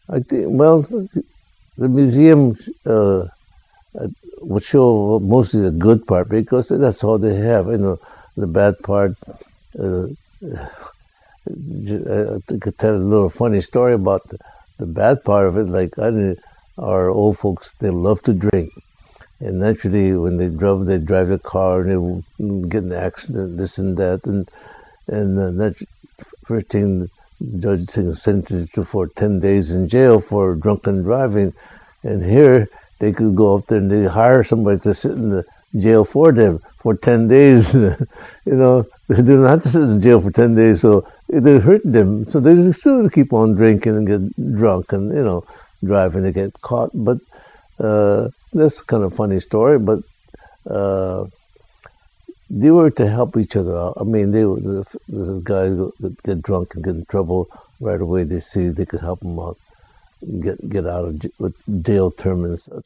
I think, well, the museum would show mostly the good part because that's all they have. The bad part. Uh, I could tell a little funny story about the bad part of it. Like our old folks, they love to drink, and naturally, when they drive the car and they will get in an accident, this and that, and that first thing the judge sentenced you for 10 days in jail for drunken driving, and here they could go up there and they hire somebody to sit in the jail for them for 10 days. They don't have to sit in jail for 10 days, so it hurt them. So they still keep on drinking and get drunk and, driving to get caught. But that's kind of a funny story. But they were to help each other out. I mean, the guys get drunk and get in trouble right away. They see they could help them out, get out of jail term and such.